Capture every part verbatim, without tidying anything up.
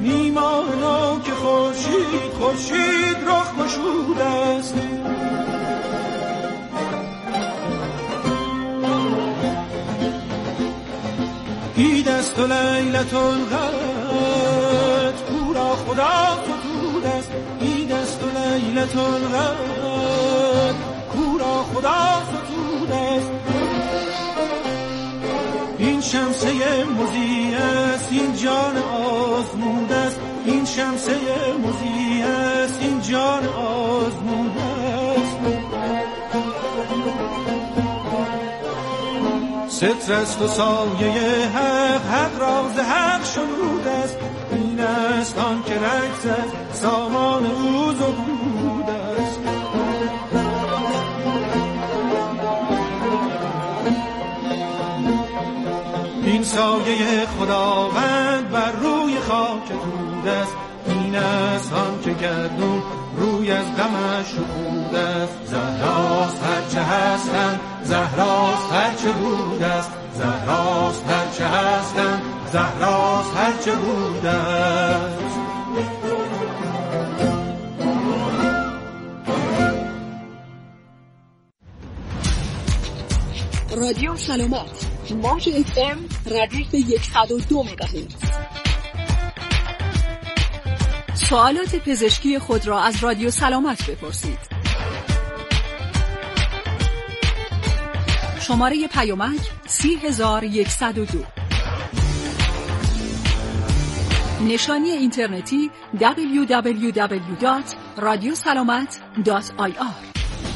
میمانا که خورشید خورشید رخ گشود است. عید است و لیلت القدر کورا خدا فتود است. عید است و لیلت القدر کورا خدا فتود است. این شمسه مضیء است این جان آزموده است. این شمسه مضیء است این جان آزموده است. ستر است و سایه حق حق راز حق شنود است. این است آن که رنگ زد سامان او زبود است. این سایه خداوند بر روی خاک دود است. این است آن که گردون روی از غمش شکود است. زهراست هرچه هستند زهراست هرچه بود است. زهراست هرچه هستند زهراست هرچه بود است. رادیو سلامت موج اف ام ردیف صد و دو مگاهرتز. سوالات پزشکی خود را از رادیو سلامت بپرسید. شماره پیامک سی هزار و صد و دو. نشانی اینترنتی دبلیو دبلیو دبلیو دات رادیو سلامت دات آی آر.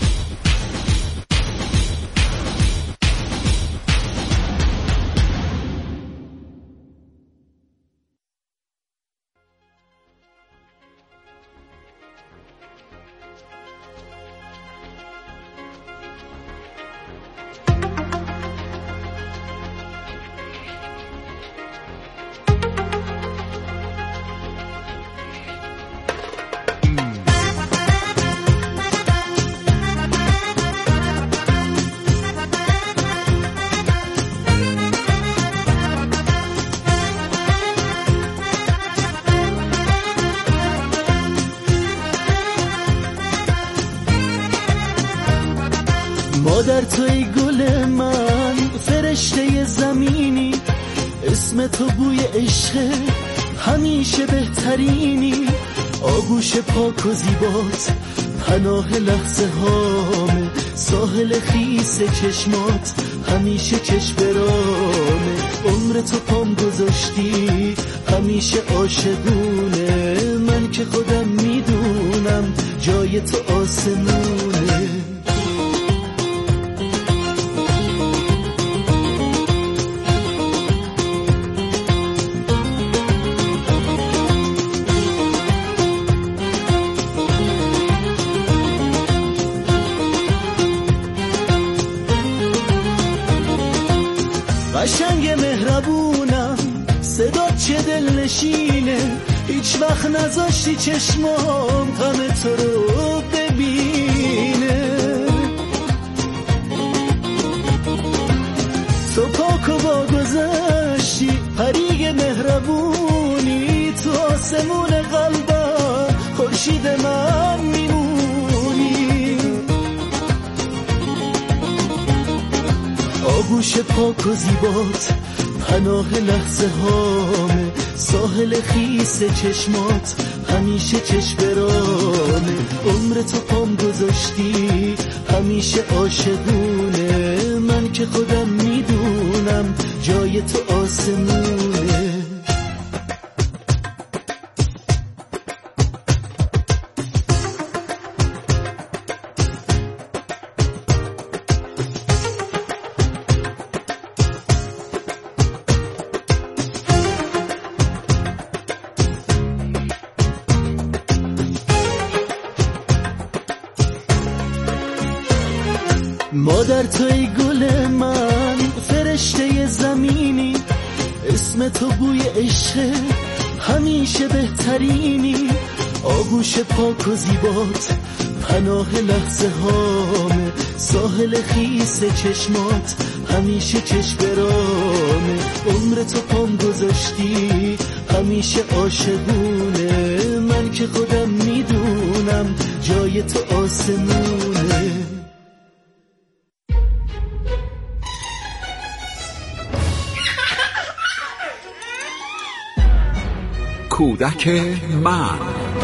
مادر توی گل من فرشته زمینی، اسم تو بوی عشق همیشه بهترینی، آغوش پاک و زیبات پناه لحظه هامه، ساحل خیس چشمات همیشه چشم برامه، عمر تو پام گذاشتی همیشه عاشقونه، من که خودم میدونم جای تو آسمونه. قشنگ مهربونم صدا چه دل نشینه، هیچ وقت نذاشتی چشمام غم تو رو ببینه، تو پاک و با گذشتی پری مهربونی، تو آسمون قلبم خورشید من میمونی، آغوش پاک و زیبات پناه لحظه هامه، ساحل خیس چشمات همیشه چشم برامه، عمر تو پام گذاشتی همیشه عاشقونه، من که خودم میدونم جای تو آسمونه. مادر توی گل من فرشته زمینی، اسم تو بوی عشق همیشه بهترینی، آغوش پاک و زیبات پناه لحظه هامه، ساحل خیس چشمات همیشه چشم برامه، عمر تو پام گذاشتی همیشه عاشقونه، من که خودم میدونم جای تو آسمونه. کودک من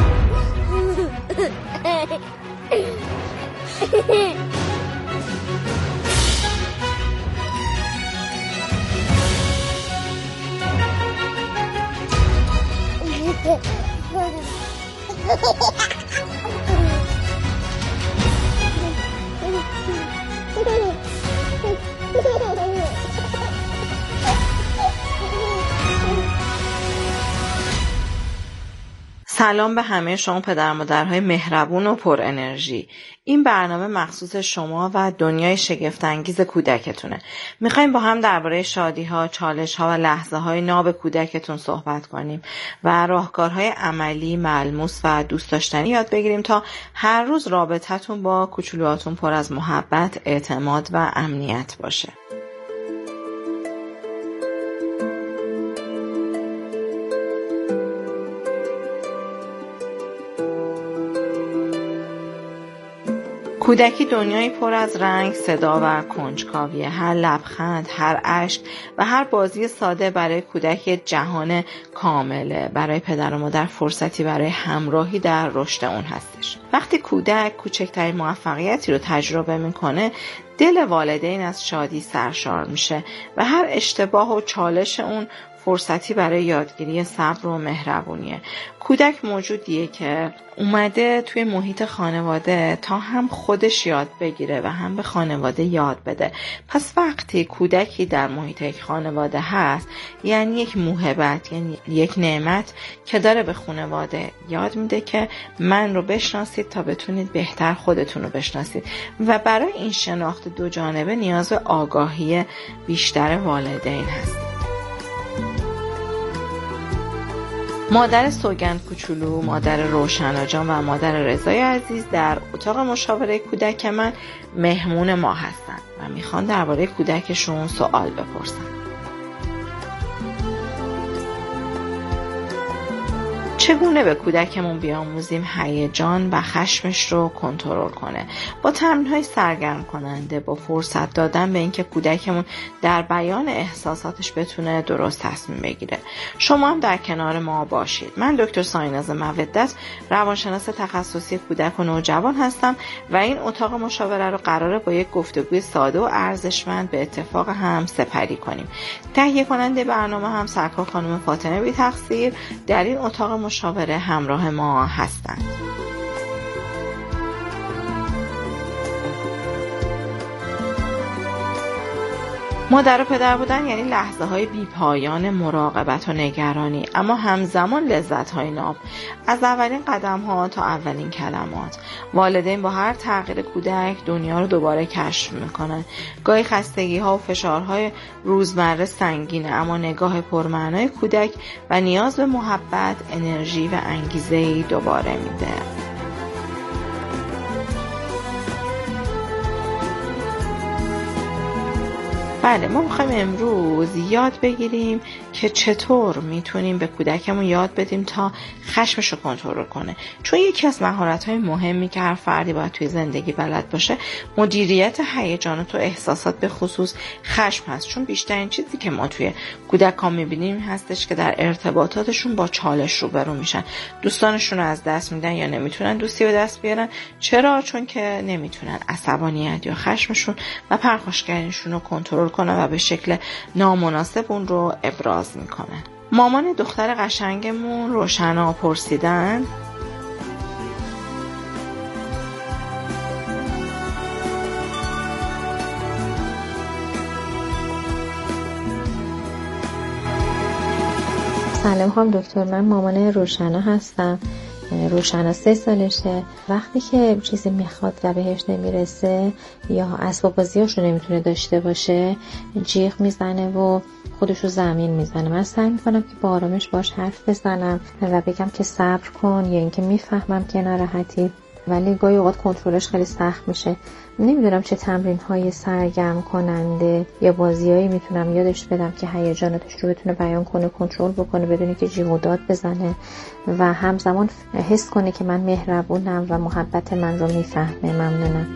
سلام به همه شما پدر مادرهای مهربون و پر انرژی. این برنامه مخصوص شما و دنیای شگفت‌انگیز کودکتونه. میخوایم با هم درباره شادی‌ها، چالش‌ها و لحظه‌های ناب کودکتون صحبت کنیم و راهکارهای عملی، ملموس و دوست داشتنی یاد بگیریم تا هر روز رابطتون با کوچولوهاتون پر از محبت، اعتماد و امنیت باشه. کودکی دنیایی پر از رنگ، صدا و کنجکاویه. هر لبخند، هر اشک و هر بازی ساده برای کودک جهان کامله. برای پدر و مادر فرصتی برای همراهی در رشد اون هستش. وقتی کودک کوچکترین موفقیتی رو تجربه میکنه، دل والدین از شادی سرشار میشه و هر اشتباه و چالش اون فرصتی برای یادگیری صبر و مهربونیه. کودک موجودیه که اومده توی محیط خانواده تا هم خودش یاد بگیره و هم به خانواده یاد بده. پس وقتی کودکی در محیط یک خانواده هست، یعنی یک موهبت، یعنی یک نعمت که داره به خانواده یاد میده که من رو بشناسید تا بتونید بهتر خودتون رو بشناسید و برای این شناخت دو جانبه نیاز به آگاهی بیشتر والدین هست. مادر سوگند کوچولو، مادر روشنا جان و مادر رضای عزیز در اتاق مشاوره کودک من مهمون ما هستن و میخوان درباره کودکشون سوال بپرسن. چگونه به کودکمون بیاموزیم هیجان و خشمش رو کنترل کنه؟ با تمرین‌های سرگرم کننده، با فرصت دادن به اینکه کودکمون در بیان احساساتش بتونه درست تصمیم بگیره. شما هم در کنار ما باشید. من دکتر سایناز مودت، روانشناس تخصصی کودک و نوجوان هستم و این اتاق مشاوره رو قراره با یک گفتگوی ساده و ارزشمند به اتفاق هم سپری کنیم. تهیه کننده برنامه هم سرکار خانم فاطمه بی تقصیر در این اتاق مشاوره همراه ما هستند. مادر و پدر بودن یعنی لحظه های بی پایان مراقبت و نگرانی، اما همزمان لذت های ناب. از اولین قدم ها تا اولین کلمات. والدین با هر تغییر کودک دنیا رو دوباره کشف میکنن. گاهی خستگی ها و فشارهای روزمره سنگینه، اما نگاه پرمعنای کودک و نیاز به محبت، انرژی و انگیزه‌ای دوباره میده. بله، ما میخوایم امروز یاد بگیریم که چطور میتونیم به کودکمون یاد بدیم تا خشمش رو کنترل کنه. چون یکی از مهارت‌های مهمی که هر فردی باید توی زندگی بلد باشه، مدیریت هیجانات و احساسات، به خصوص خشم هست. چون بیشترین چیزی که ما توی کودکان میبینیم هستش که در ارتباطاتشون با چالش روبرو میشن. دوستانشون رو از دست میدن یا نمیتونن دوستی به دست بیارن. چرا؟ چون که نمیتونن عصبانیت یا خشمشون و پرخاشگریشون رو کنترل کنن و به شکل نامناسب اون رو ابراز میکنن. مامان دختر قشنگمون روشنا پرسیدن: سلام خانم دکتر، من مامان روشنا هستم. روشنا سه سالشه. وقتی که چیزی میخواد و بهش نمیرسه یا اسباب بازیاشو نمیتونه داشته باشه، جیغ میزنه و خودشو زمین میزنه. من سعی میکنم که با آرامش باش حرف بزنم و بگم که صبر کن، یا اینکه میفهمم که ناراحتی، ولی گاهی اوقات کنترلش خیلی سخت میشه. نمیدونم چه تمرین های سرگرم کننده یا بازیایی میتونم یادش بدم که هیجاناتش رو بتونه بیان کنه، کنترل بکنه بدون که جیغ و داد بزنه و همزمان حس کنه که من مهربونم و محبت من رو میفهمه. ممنونم.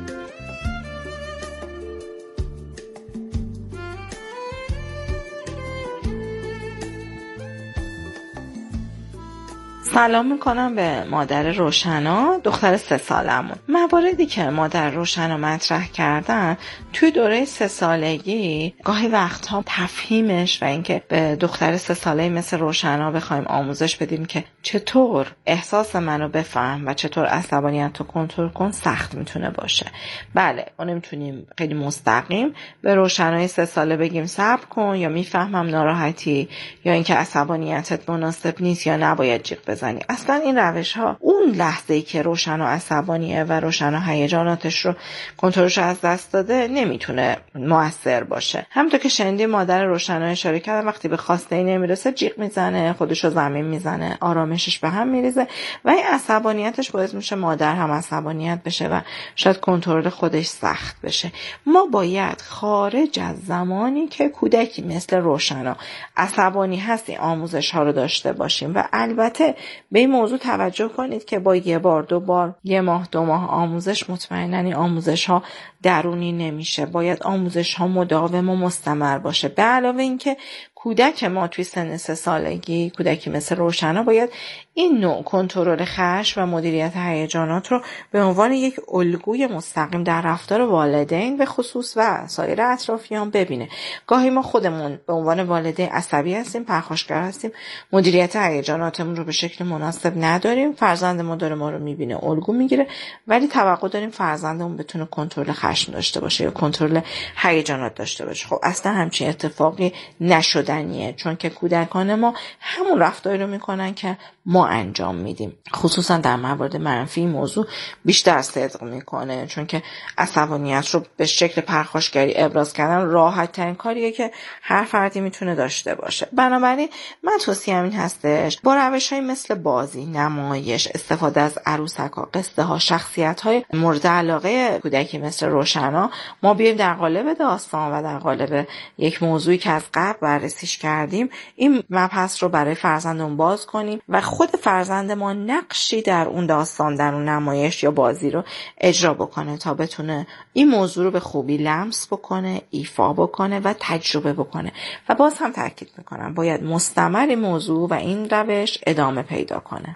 سلام میکنم به مادر روشنا، دختر سه سالمون. مواردی که مادر روشنا مطرح کردن توی دوره سه سالگی گاهی وقتها تفهیمش و اینکه به دختر سه ساله مثل روشنا بخوایم آموزش بدیم که چطور احساس منو بفهم و چطور عصبانیت رو کنترل کن سخت میتونه باشه. بله، ما نمیتونیم خیلی مستقیم به روشنای سه ساله بگیم صبر کن یا میفهمم ناراحتی یا اینکه عصبانیتت مناسب نیست یا نباید جیغ بزنی. اصلا این روش ها اون لحظه‌ای که روشنا عصبانیه و روشنا هیجاناتش رو کنترلش از دست داده نمیتونه موثر باشه. همونطور که شنیدیم مادر روشنا اشاره کرد وقتی به خواسته ای نمیرسه جیغ میزنه، خودش رو زمین میزنه، آرامشش به هم میریزه و این عصبانیتش باعث میشه مادر هم عصبانیت بشه و شاید کنترل خودش سخت بشه. ما باید خارج از زمانی که کودکی مثل روشنا عصبانی هست این آموزش ها رو داشته باشیم و البته به این موضوع توجه کنید که با یه بار دو بار یه ماه دو ماه آموزش مطمئناً این آموزش ها درونی نمیشه. باید آموزش ها مداوم و مستمر باشه. به علاوه اینکه کودک ما توی سن سه سالگی، کودکی مثل روشنا، باید این نوع کنترل خشم و مدیریت هیجانات رو به عنوان یک الگوی مستقیم در رفتار والدین به خصوص و سایر اطرافیان ببینه. گاهی ما خودمون به عنوان والدین عصبی هستیم، پرخاشگر هستیم، مدیریت هیجاناتمون رو به شکل مناسب نداریم. فرزند ما داره ما رو میبینه، الگو میگیره، ولی توقع داریم فرزندمون بتونه کنترل خشم داشته باشه یا کنترل هیجانات داشته باشه. خب اصلا همچین اتفاقی نشدنیه، چون که کودکان ما همون رفتاری رو میکنن که ما انجام میدیم. خصوصا در موارد منفی موضوع بیشتر صدق میکنه، چون که عصبانیت رو به شکل پرخاشگری ابراز کردن راحت ترین کاریه که هر فردی میتونه داشته باشه. بنابراین من توصیه‌ام این هستش با روش‌های مثل بازی، نمایش، استفاده از عروسک‌ها، قصه ها، شخصیت‌های مورد علاقه کودکی مثل روشنا ما بیایم در قالب داستان و در قالب یک موضوعی که از قبل بررسیش کردیم این مبحث رو برای فرزندمون باز کنیم و خود فرزند ما نقشی در اون داستان، در اون نمایش یا بازی رو اجرا بکنه تا بتونه این موضوع رو به خوبی لمس بکنه، ایفا بکنه و تجربه بکنه. و باز هم تاکید میکنم باید مستمر این موضوع و این روش ادامه پیدا کنه.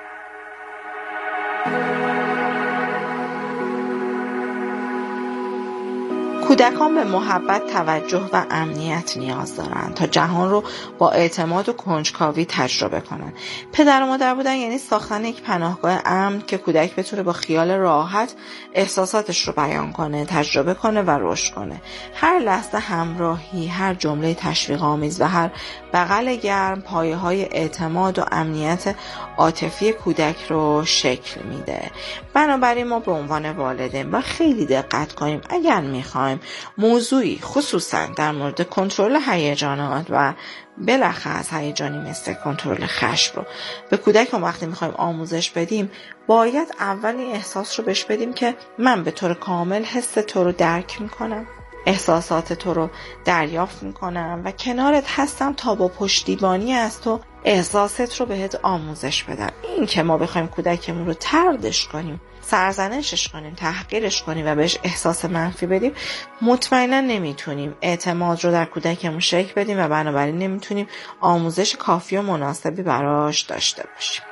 کودکان به محبت، توجه و امنیت نیاز دارند تا جهان رو با اعتماد و کنجکاوی تجربه کنند. پدر و مادر بودن یعنی ساختن یک پناهگاه امن که کودک بتونه با خیال راحت احساساتش رو بیان کنه، تجربه کنه و رشد کنه. هر لحظه همراهی، هر جمله تشویق آمیز و هر بغل گرم پایه‌های اعتماد و امنیت عاطفی کودک رو شکل میده. بنابراین ما به عنوان والدین با خیلی دقت کنیم اگر میخوایم موضوعی خصوصا در مورد کنترل هیجانات و بلخص هیجانی مثل کنترل خشم رو به کودکمون وقتی میخوایم آموزش بدیم باید اول این احساس رو بهش بدیم که من به طور کامل حس تو رو درک میکنم، احساسات تو رو دریافت میکنم و کنارت هستم تا با پشتیبانی از تو احساست رو بهت آموزش بدم. این که ما بخوایم کودکمون رو طردش کنیم، سرزنشش کنیم، تحقیرش کنیم و بهش احساس منفی بدیم مطمئنا نمیتونیم اعتماد رو در کودکمون شکل بدیم و بنابراین نمیتونیم آموزش کافی و مناسبی براش داشته باشیم.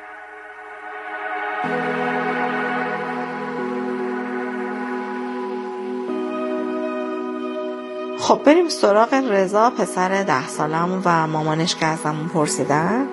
خب بریم سراغ رضا، پسر ده سالمون و مامانش که ازمون پرسیدن.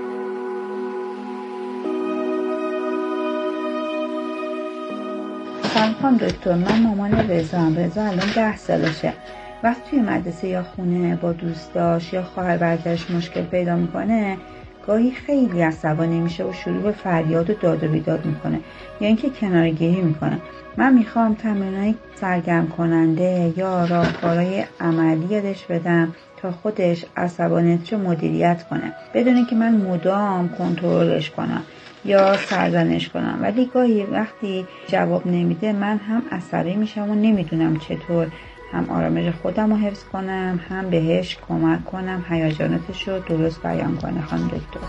سلام دکتر، من مامان رضا. رضا الان ده سالشه. وقتی توی مدرسه یا خونه با دوستاش یا خواهر برادرش مشکل پیدا میکنه گاهی خیلی عصبانی میشه و شروع به فریاد و داد و بیداد میکنه یا اینکه کناره‌گیری میکنه. من میخوام تمرینای سرگرم کننده یا راهکارهای عملی یادش بدم تا خودش عصبانیتش رو مدیریت کنه بدون اینکه من مدام کنترلش کنم. یا سرزنش کنم. ولی گاهی وقتی جواب نمیده من هم عصبی میشم و نمیدونم چطور هم آرامش خودم رو حفظ کنم، هم بهش کمک کنم هیجاناتش رو درست بیان کنه. خانم دکتر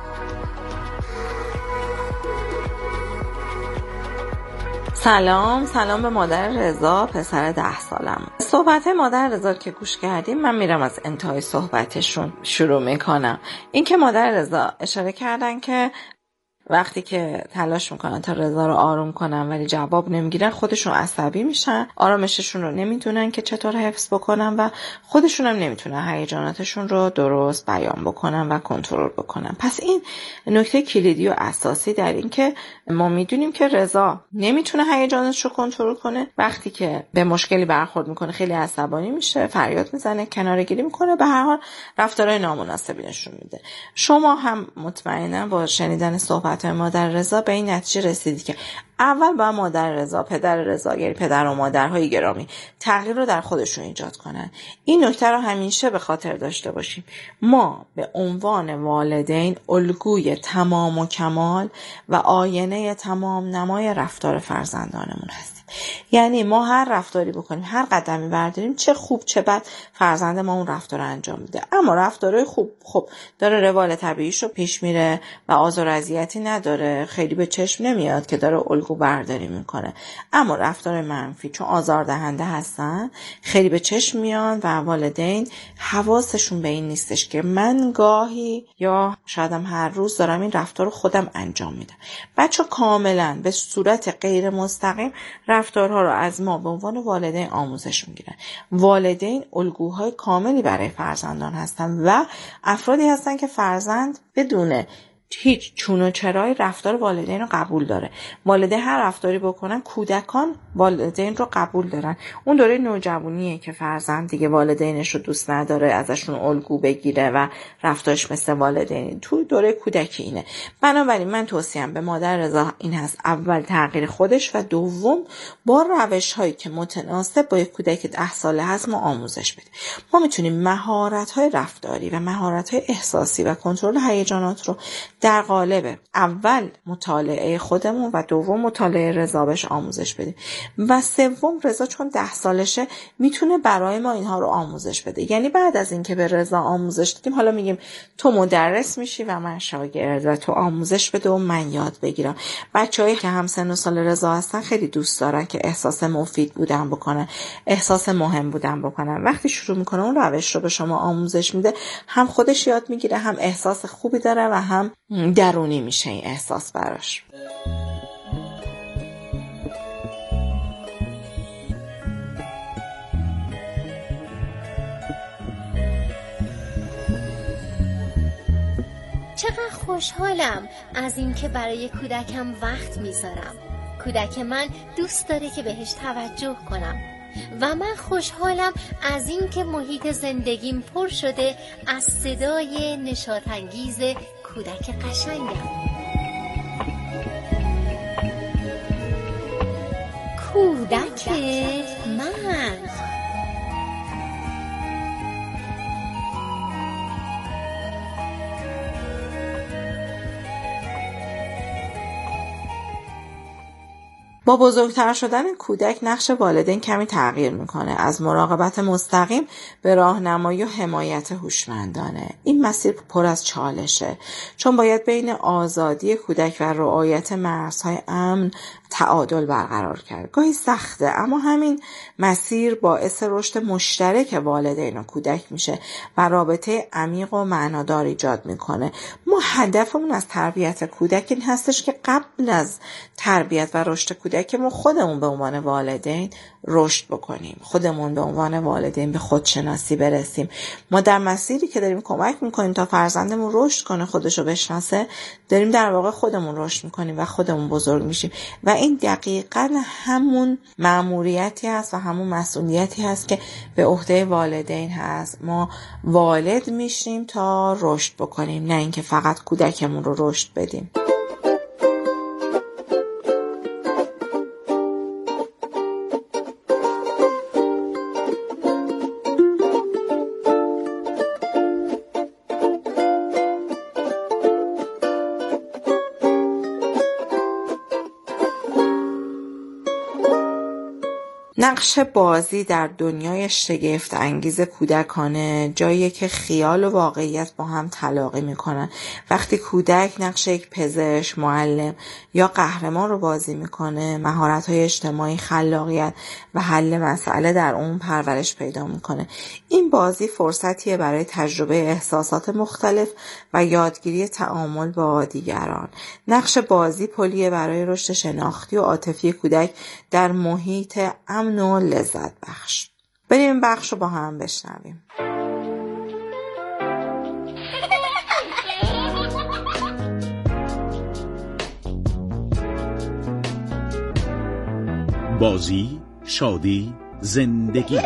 سلام سلام به مادر رضا، پسر ده سالم. صحبت مادر رضا که گوش کردیم، من میرم از انتهای صحبتشون شروع میکنم. این که مادر رضا اشاره کردن که وقتی که تلاش میکنن تا رضا رو آروم کنن ولی جواب نمیگیرن، خودشون عصبی میشن، آرامششون رو نمیدونن که چطور حفظ بکنن و خودشون هم نمیتونن هیجاناتشون رو درست بیان بکنن و کنترل بکنن. پس این نکته کلیدی و اساسی در این که ما میدونیم که رضا نمیتونه هیجاناتش رو کنترل کنه. وقتی که به مشکلی برخورد میکنه خیلی عصبانی میشه، فریاد میزنه، کناره‌گیری میکنه، به هر حال رفتارهای نامناسبی نشون میده. شما هم مطمئنا با شنیدن صحبت مادر رضا به این نتیجه رسیدی که اول با مادر رضا، پدر رضا، یعنی پدر و مادرهای گرامی، تغییر رو در خودشون ایجاد کنن. این نکته رو همیشه به خاطر داشته باشیم. ما به عنوان والدین الگوی تمام و کمال و آینه تمام نمای رفتار فرزندانمون هستیم. یعنی ما هر رفتاری بکنیم، هر قدمی برداریم، چه خوب چه بد، فرزند ما اون رفتار رو انجام میده. اما رفتارهای خوب خب داره روال طبیعیش رو پیش میره و آزار و اذیتی نداره، خیلی به چشم نمیاد که داره الگو برداری میکنه. اما رفتار منفی چون آزاردهنده هستن خیلی به چشم میان و والدین حواسشون به این نیستش که من گاهی یا شاید هم هر روز دارم این رفتار رو خودم انجام میدم. بچه کاملا به صورت غیر مستقیم رفتارها رو از ما به عنوان والدین آموزش میگیرن. والدین الگوهای کاملی برای فرزندان هستن و افرادی هستن که فرزند بدون هیچ چون و چرای رفتار والدین رو قبول داره. والدین هر رفتاری بکنن، کودکان والدین رو قبول دارن. اون دوره نوجوانیه که فرزند دیگه والدینش رو دوست نداره، ازشون الگو بگیره و رفتارش مثل والدین. تو دوره کودکی اینه. بنابراین من توصیه‌ام به مادر رضا این هست: اول تغییر خودش و دوم با روش‌هایی که متناسب با یک کودک ده ساله هست ما آموزش بدیم. ما میتونیم مهارت‌های رفتاری و مهارت‌های احساسی و کنترل هیجانات رو در قالب اول مطالعه خودمون و دوم مطالعه رضا بهش آموزش بدیم و سوم رضا چون ده سالشه میتونه برای ما اینها رو آموزش بده. یعنی بعد از اینکه به رضا آموزش دادیم حالا میگیم تو مدرس میشی و من شاگرد و تو آموزش بده و من یاد بگیرم. بچه‌هایی که هم سن و سال رضا هستن خیلی دوست دارن که احساس مفید بودن بکنن، احساس مهم بودن بکنن. وقتی شروع میکنه اون روش رو به شما آموزش میده، هم خودش یاد میگیره، هم احساس خوبی داره و هم درونی میشه این احساس براش. چقدر خوشحالم از این که برای کودکم وقت میذارم. کودک من دوست داره که بهش توجه کنم و من خوشحالم از این که محیط زندگیم پر شده از صدای نشاط‌انگیز کودک قشنگم. کودک من. با بزرگتر شدن کودک نقش والدین کمی تغییر میکنه، از مراقبت مستقیم به راهنمایی و حمایت هوشمندانه. این مسیر پر از چالشه چون باید بین آزادی کودک و رعایت مرزهای امن تعادل برقرار کرد. گاهی سخته اما همین مسیر باعث رشد مشترک والدین و کودک میشه و رابطه عمیق و معنادار ایجاد میکنه. ما هدفمون از تربیت کودک این هستش که قبل از تربیت و رشد کودک ما خودمون به عنوان والدین رشد بکنیم، خودمون به عنوان والدین به خودشناسی برسیم. ما در مسیری که داریم کمک میکنیم تا فرزندمون رشد کنه، خودشو بشناسه، داریم در واقع خودمون رشد میکنیم و خودمون بزرگ میشیم و این دقیقاً همون مأموریتی هست و همون مسئولیتی هست که به عهده والدین هست. ما والد میشیم تا رشد بکنیم، نه اینکه فقط کودکمون رو رشد بدیم. نقش بازی در دنیای شگفت انگیز کودکانه جاییه که خیال و واقعیت با هم تلاقی میکنن. وقتی کودک نقش یک پزشک، معلم یا قهرمان رو بازی میکنه، مهارت‌های اجتماعی، خلاقیت و حل مسئله در اون پرورش پیدا میکنه. این بازی فرصتیه برای تجربه احساسات مختلف و یادگیری تعامل با دیگران. نقش بازی پلیه برای رشد شناختی و عاطفی کودک در محیط امن و لذت بخش. بریم این بخش رو با هم بشنویم. بازی، شادی، زندگی.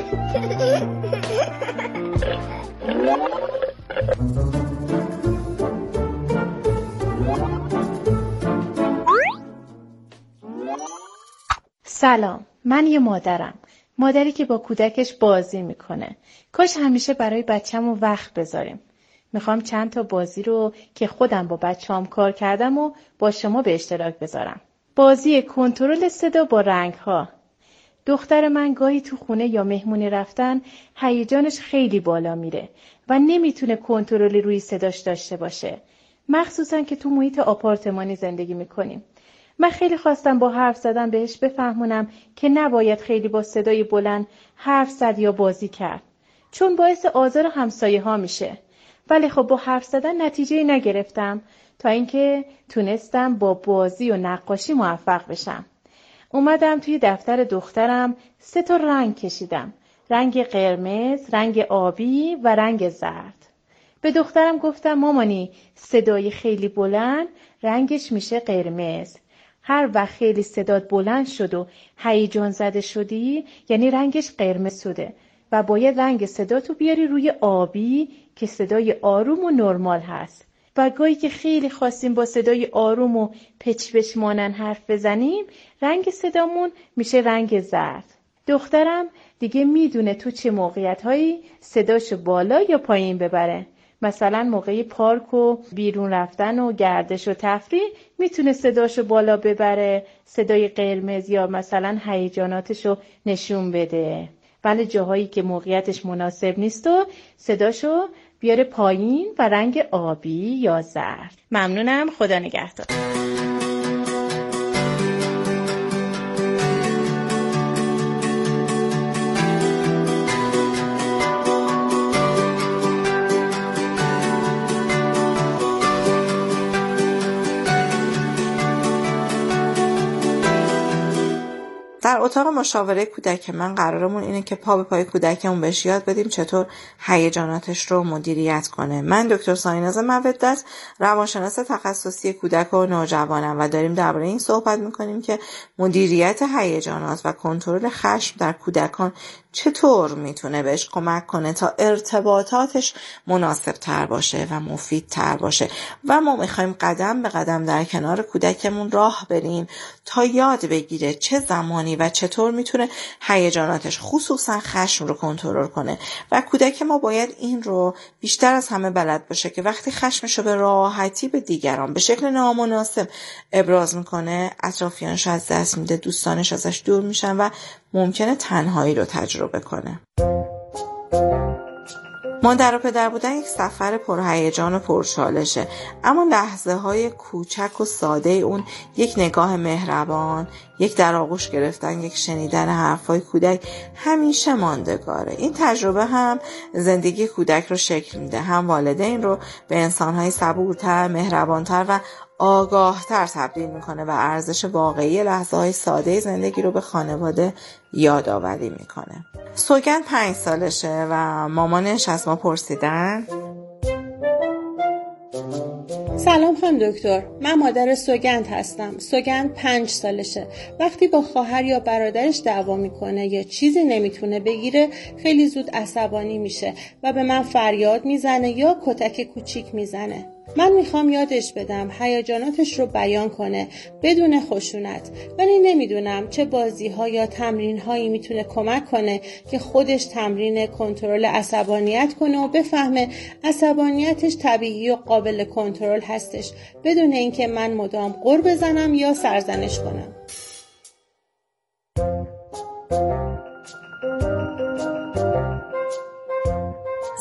سلام، من یه مادرم. مادری که با کودکش بازی میکنه. کاش همیشه برای بچه‌مو وقت بذاریم. میخوام چند تا بازی رو که خودم با بچه‌ام کار کردم و با شما به اشتراک بذارم. بازی کنترل صدا با رنگ‌ها. دختر من گاهی تو خونه یا مهمونی رفتن هیجانش خیلی بالا میره و نمیتونه کنترلی روی صداش داشته باشه. مخصوصا که تو محیط آپارتمانی زندگی میکنیم. من خیلی خواستم با حرف زدن بهش بفهمونم که نباید خیلی با صدای بلند حرف زد یا بازی کرد. چون باعث آزار همسایه ها میشه. ولی خب با حرف زدن نتیجه نگرفتم تا اینکه تونستم با بازی و نقاشی موفق بشم. اومدم توی دفتر دخترم سه تا رنگ کشیدم. رنگ قرمز، رنگ آبی و رنگ زرد. به دخترم گفتم مامانی صدای خیلی بلند رنگش میشه قرمز. هر وقت خیلی صدات بلند شد و هیجان زده شدی یعنی رنگش قرمز شده و باید رنگ صداتو بیاری روی آبی که صدای آروم و نرمال هست. و گاهی که خیلی خواستیم با صدای آروم و پچ پچ مانن حرف بزنیم رنگ صدامون میشه رنگ زرد. دخترم دیگه میدونه تو چه موقعیت‌هایی صداشو بالا یا پایین ببره. مثلا موقعی پارک و بیرون رفتن و گردش و تفریح میتونه صداشو بالا ببره، صدای قرمز یا مثلا هیجاناتشو نشون بده. ولی جاهایی که موقعیتش مناسب نیست و صداشو بیاره پایین و رنگ آبی یا زرد. ممنونم، خدا نگهدار. در اتاق مشاوره کودک من قرارمون اینه که پا به پای کودکمون بهش یاد بدیم چطور هیجاناتش رو مدیریت کنه. من دکتر سایناز مودت، روانشناس تخصصی کودک و نوجوانم و داریم درباره این صحبت میکنیم که مدیریت هیجانات و کنترل خشم در کودکان چطور میتونه بهش کمک کنه تا ارتباطاتش مناسب تر باشه و مفید تر باشه. و ما میخوایم قدم به قدم در کنار کودکمون راه بریم تا یاد بگیره چه زمانی و چطور میتونه هیجاناتش خصوصا خشم رو کنترل کنه. و کودک ما باید این رو بیشتر از همه بلد باشه که وقتی خشمش رو به راحتی به دیگران به شکل نامناسب ابراز میکنه اطرافیانش از دست میده، دوستانش ازش دور میشن و ممکنه تنهایی رو تجربه کنه. مادر و پدر بودن یک سفر پرهیجان و پرچالشه، اما لحظه های کوچک و ساده اون یک نگاه مهربان، یک در آغوش گرفتن، یک شنیدن حرفای کودک همیشه ماندگاره. این تجربه هم زندگی کودک رو شکل میده، هم والدین رو به انسانهای صبورتر، مهربانتر و آگاهتر تبدیل میکنه و ارزش واقعی لحظه های ساده زندگی رو به خانواده یادآوری میکنه. سوگند پنج سالشه و مامانش از ما پرسیدن سلام خانم دکتر، من مادر سوگند هستم. سوگند پنج سالشه. وقتی با خواهر یا برادرش دعوا میکنه یا چیزی نمیتونه بگیره خیلی زود عصبانی میشه و به من فریاد میزنه یا کتک کوچیک میزنه. من میخوام یادش بدم هیجاناتش رو بیان کنه بدون خشونت، ولی نمیدونم چه بازی ها یا تمرین هایی میتونه کمک کنه که خودش تمرین کنترل عصبانیت کنه و بفهمه عصبانیتش طبیعی و قابل کنترل هستش بدون اینکه من مدام غر بزنم یا سرزنش کنم.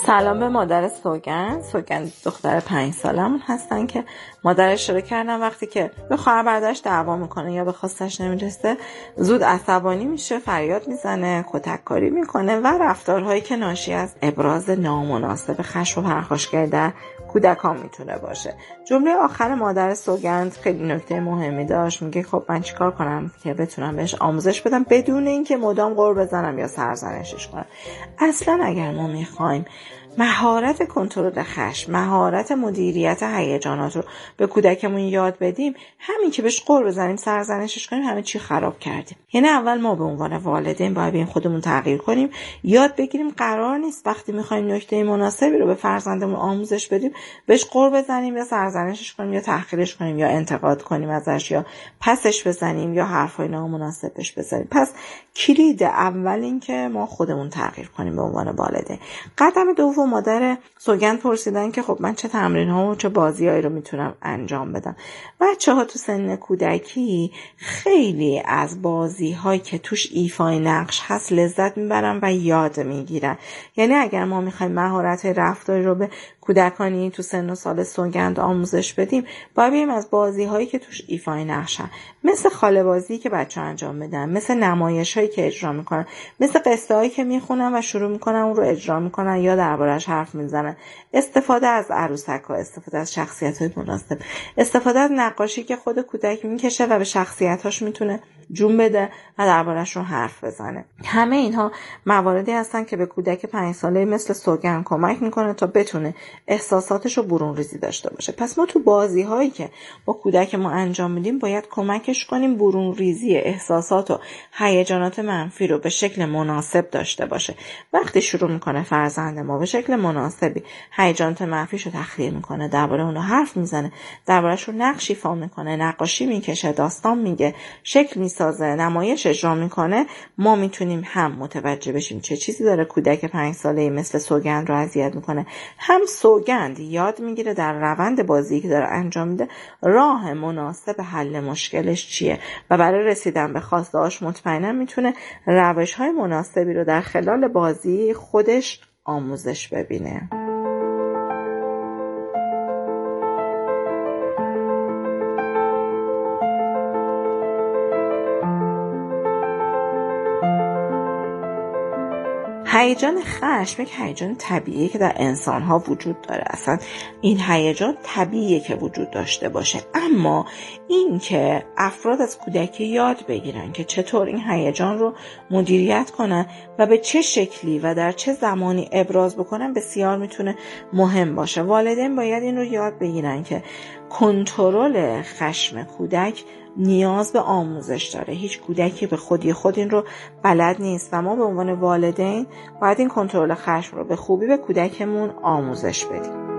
سلام به مادر سوگند. سوگند دختر پنج سالمون هستن که مادر اشاره کردن وقتی که به خواهر برادرش دعوا میکنه یا به خواستش نمیرسه زود عصبانی میشه، فریاد میزنه، کتک کاری میکنه و رفتارهایی که ناشی از ابراز نامناسب خشم و پرخاشگری در کودکان میتونه باشه. جمله آخر مادر سوگند خیلی نکته مهمی داشت. میگه خب من چیکار کنم که بتونم بهش آموزش بدم بدون اینکه مدام غر بزنم یا سرزنشش کنم. اصلا اگر ما میخوایم مهارت کنترل خشم، مهارت مدیریت هیجانات رو به کودکمون یاد بدیم، همین که بهش قور بزنیم، سرزنشش کنیم، همه چی خراب کردیم. یعنی اول ما به عنوان والدین باید ببین خودمون تغییر کنیم، یاد بگیریم قرار نیست وقتی می‌خوایم نکته مناسبی رو به فرزندمون آموزش بدیم بهش قور بزنیم یا سرزنشش کنیم یا تحقیرش کنیم یا انتقاد کنیم ازش یا پسش بزنیم یا حرفای نامناسب بهش بزنیم. پس کلید اول این که ما خودمون تغییر کنیم به عنوان والدین. قدم دوم مادر سوگند پرسیدن که خب من چه تمرین ها و چه بازیایی رو میتونم انجام بدم. بچه ها تو سن کودکی خیلی از بازی هایی که توش ایفای نقش هست لذت میبرن و یاد میگیرن. یعنی اگر ما میخوایم مهارت رفتاری رو به کودکانی تو سن و سال سوگند آموزش بدیم، باید بریم از بازی هایی که توش ایفای نقش هست، مثل خاله بازی که بچه ها انجام میدن، مثل نمایش هایی که اجرا میکنن، مثل قصه هایی که میخونن و شروع میکنن اون رو اجرا میکنن یا دربارش حرف میزنن، استفاده از عروسک ها، استفاده از شخصیت های مناسب، استفاده از نقاشی که خود کودک میکشه و به شخصیت هاش میتونه جون بده و دربارش رو حرف بزنه. همه اینها مواردی هستن که به کودک پنج ساله مثل سوگند کمک میکنه تا بتونه احساساتش رو برون ریزی داشته باشه. پس ما تو بازی هایی که با کودک ما انجام میدیم باید کمکش کنیم برون ریزی احساسات و هیجانات منفی رو به شکل مناسب داشته باشه. وقتی شروع میکنه فرزند ما به شکل مناسبی هیجانات منفیش رو تخلیه میکنه، درباره اون حرف میزنه، دربارش رو نقش ایفا میکنه، نقاشی میکشه، داستان میگه، شکل میسازه، نمایش اجرا میکنه، ما میتونیم هم متوجه بشیم چه چیزی داره کودک پنج ساله‌ای مثل سوگند رو اذیت میکنه، هم سوگند یاد میگیره در روند بازی که داره انجام میده راه مناسب حل مشکلش چیه و برای رسیدن به خواسته‌هاش مطمئنا میتونه روش‌های مناسبی رو در خلال بازی خودش آموزش ببینه. هیجان خشم یک هیجان طبیعیه که در انسان‌ها وجود داره. اصلا این هیجان طبیعیه که وجود داشته باشه، اما این که افراد از کودکی یاد بگیرن که چطور این هیجان رو مدیریت کنن و به چه شکلی و در چه زمانی ابراز بکنن بسیار میتونه مهم باشه. والدین باید این رو یاد بگیرن که کنترل خشم کودک نیاز به آموزش داره. هیچ کودکی به خودی خود این رو بلد نیست و ما به عنوان والدین باید این کنترل خشم رو به خوبی به کودکمون آموزش بدیم.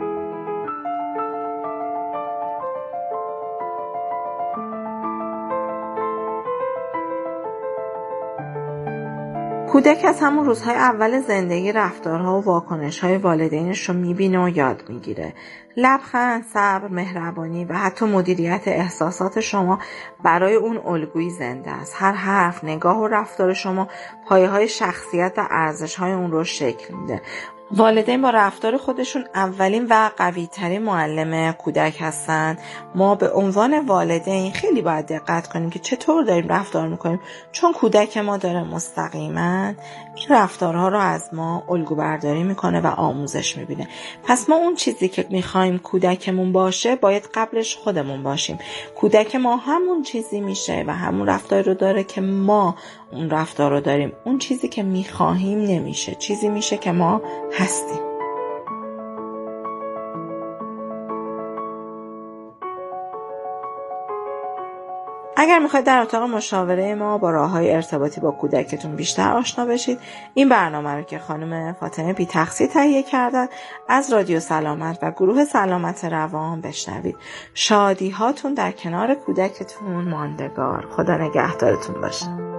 کودک از همون روزهای اول زندگی رفتارها و واکنش‌های والدینش رو می‌بینه و یاد می‌گیره. لبخند، صبر، مهربانی و حتی مدیریت احساسات شما برای اون الگویی زنده است. هر حرف، نگاه و رفتار شما پایه‌های شخصیت و ارزش‌های اون رو شکل میده. والدین با رفتار خودشون اولین و قوی ترین معلم کودک هستن. ما به عنوان والدین خیلی باید دقت کنیم که چطور داریم رفتار میکنیم، چون کودک ما داره مستقیما این رفتارها رو از ما الگو برداری میکنه و آموزش میبینه. پس ما اون چیزی که میخوایم کودکمون باشه باید قبلش خودمون باشیم. کودک ما همون چیزی میشه و همون رفتار رو داره که ما اون رفتار رو داریم. اون چیزی که میخواهیم نمیشه، چیزی میشه که ما هستیم. اگر میخواید در اتاق مشاوره ما با راه‌های ارتباطی با کودکتون بیشتر آشنا بشید، این برنامه رو که خانم فاطمه بی تقصیر تهیه کردن از رادیو سلامت و گروه سلامت روان بشنوید. شادی هاتون در کنار کودکتون ماندگار. خدا نگهدارتون باشه.